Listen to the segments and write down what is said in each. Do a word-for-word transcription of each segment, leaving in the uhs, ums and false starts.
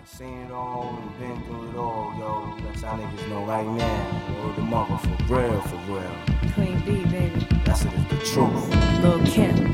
Seen it all and been through it all, yo. Let y'all niggas know right now. Word the mother for real, for real. Queen B, baby. That's it, it's the truth. Lil' Kim.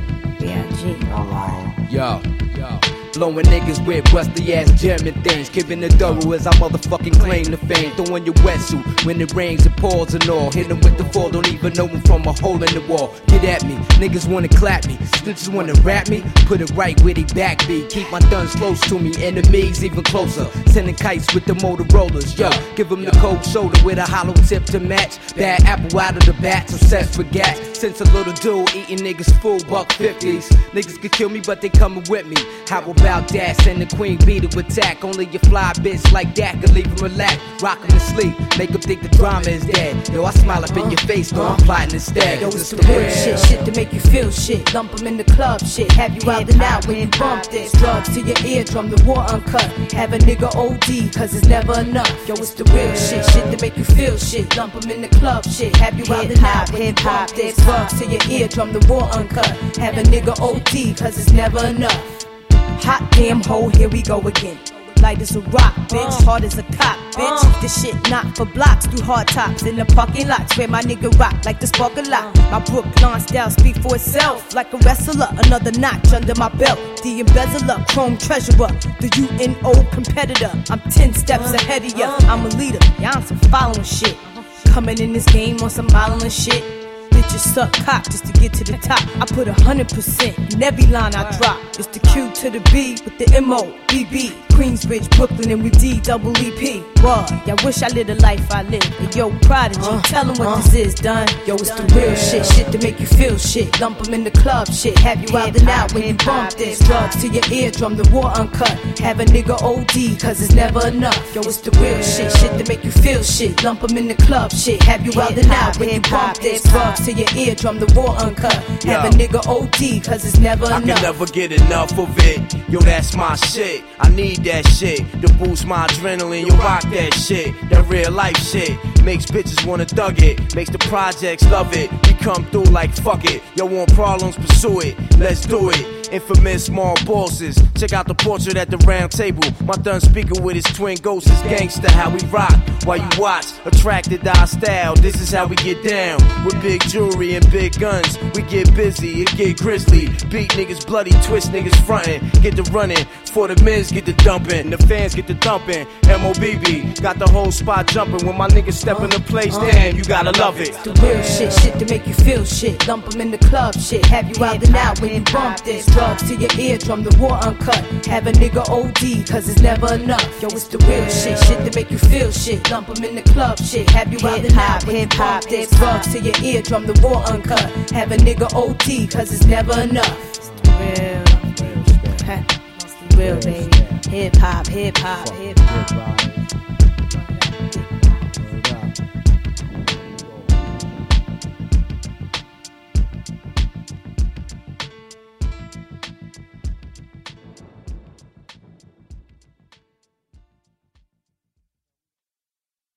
B I G. I'm lying. Yo, yo. Blowing niggas with rusty ass German things. Giving the double as I motherfucking claim the fame. Throwing your wetsuit when it rains and pours and all. Hit them with the fall, don't even know them from a hole in the wall. Get at me, niggas wanna clap me. Snitches wanna rap me, put it right where they back be. Keep my guns close to me, enemies even closer. Sending kites with the Motorola's, yo. Give them the cold shoulder with a hollow tip to match. Bad apple out of the bat, obsessed for gas. Since a little dude eating niggas full buck fifties. Niggas could kill me, but they coming with me. How about that? Send the Queen B to attack. Only your fly bitch like that could leave him relaxed. Rock him to sleep, make him think the drama is dead. Yo, I smile up in your face, though I'm plotting instead. Yo, it's the real shit, shit to make you feel shit. Lump 'em in the club, shit. Have you out and out when you bump this. Drugs to your eardrum, the war uncut. Have a nigga O D, cause it's never enough. Yo, it's the real shit, shit to make you feel shit. Lump 'em in the club, shit. Have you out and out when you bump this. Drugs to your eardrum, the war uncut. Have a nigga O D, cause it's never enough. Hot damn hoe, here we go again. Light as a rock, bitch, hard as a cop, bitch. This shit not for blocks, through hard tops in the parking lots where my nigga rock like the spark a lot. My Brooklyn style speak for itself, like a wrestler. Another notch under my belt, the embezzler, chrome treasurer, the U N O competitor. I'm ten steps ahead of ya. I'm a leader, y'all on some following shit. Coming in this game on some modeling shit. Bitches suck cock just to get to the top. I put a hundred percent in every line I drop. It's the Q to the B with the M O B B. Queensbridge, Brooklyn, and we D double E P. What? Y'all wish I lived the life I live. And yo, Prodigy, uh, tell them what uh, this is, done. Yo, it's the real shit, shit to make you feel shit. Lump 'em in the club, shit. Have you out and out when you bump this. Drugs to your eardrum, the war uncut. Have a nigga O D, cause it's never enough. Yo, it's the real shit, shit to make you feel shit. Lump 'em in the club, shit. Have you out and out when you bump this. Drugs to your eardrum, the war uncut. Have a nigga O D, cause it's never I enough. I can never get enough of it. Yo, that's my shit. I need that shit to boost my adrenaline. You rock that shit, that real life shit. Makes bitches wanna thug it, makes the projects love it. We come through like fuck it. Yo, want problems, pursue it. Let's do it. Infamous small bosses. Check out the portrait at the round table. My thun speaker with his twin ghosts is gangster. How we rock while you watch. Attracted to our style. This is how we get down. With big jewelry and big guns. We get busy, it get grisly. Beat niggas bloody, twist niggas frontin'. Get the running. For the men's get the dumping. The fans get the thumping. M O B B got the whole spot jumping. When my niggas step in the place, damn, you gotta love it. The real shit, shit to make you feel shit. Lump 'em in the club, shit. Have you out and out when you bump this. Drugs to your eardrum, the war uncut. Have a nigga O D, cause it's never enough. Yo, it's the real shit, shit to make you feel shit. Lump 'em in the club, shit. Have you out and out when you bump this. Drugs to your eardrum, the war uncut. Have a nigga O D, cause it's never enough. It's the real, it's the real, baby. Hip hop, hip hop, hip hop.